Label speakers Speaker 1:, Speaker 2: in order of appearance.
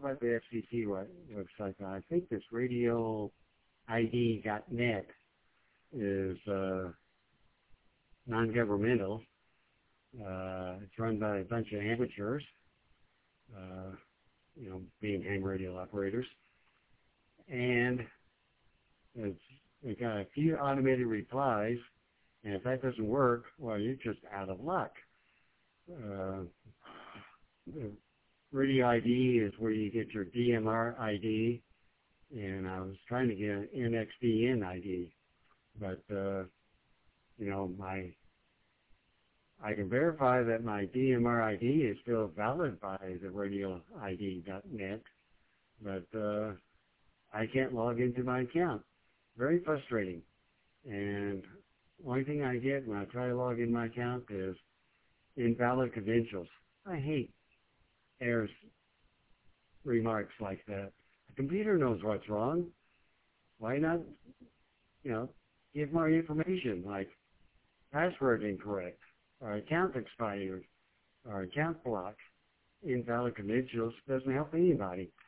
Speaker 1: about the FCC website, but I think this RadioID.net is non-governmental. It's run by a bunch of amateurs, being ham radio operators. And they've got a few automated replies, and if that doesn't work, well, you're just out of luck. The Radio ID is where you get your DMR ID, and I was trying to get an NXDN ID, but I can verify that my DMR ID is still valid by the RadioID.net, but I can't log into my account. Very frustrating. And only thing I get when I try to log in my account is invalid credentials. I hate errors, remarks like that. The computer knows what's wrong. Why not, give more information, like password incorrect, or account expired, or account blocked. Invalid credentials doesn't help anybody.